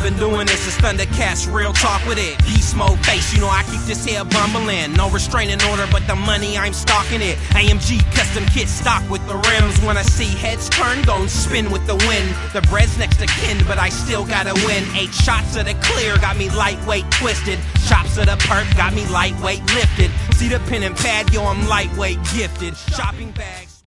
been doing this since Thundercats, real talk with it. Beast mode face, you know I keep this here bumbling. No restraining order, but the money I'm stalking it. AMG custom kit stock with the rims. When I see heads turn, gon' spin with the wind. The bread's next to kin, but I still gotta win. 8 shots of the clear got me lightweight twisted. Chops of the perp got me lightweight lifted. See the pen and pad, yo, I'm lightweight gifted. Shopping bags.